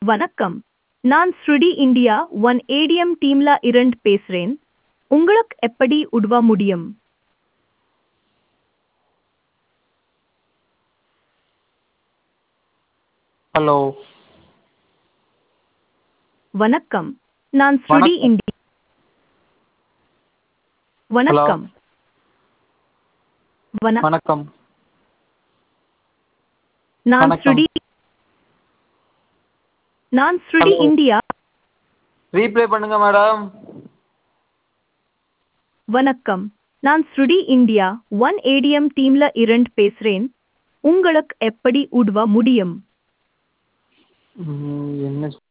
வணக்கம். நான் ஸ்ருடி India one ATM டீம்ல இருந்து பேசுறேன். உங்களுக்கு எப்படி உதவ முடியும்? ஹலோ. வணக்கம். நான் ஸ்ருடி வணக்கம். இந்தியா. ஹலோ. வணக்கம். வணக்கம். நான் வணக்கம். ஸ்ருடி. நான் ஸ்ருடி ஹலோ. இந்தியா. ரீப்ளே பண்ணுங்க மேடம். வணக்கம். நான் ஸ்ருடி இந்தியா ஒன் ஏடிஎம் டீம்ல இருந்து பேசுறேன். உங்களுக்கு எப்படி உதவ முடியும்? என்ன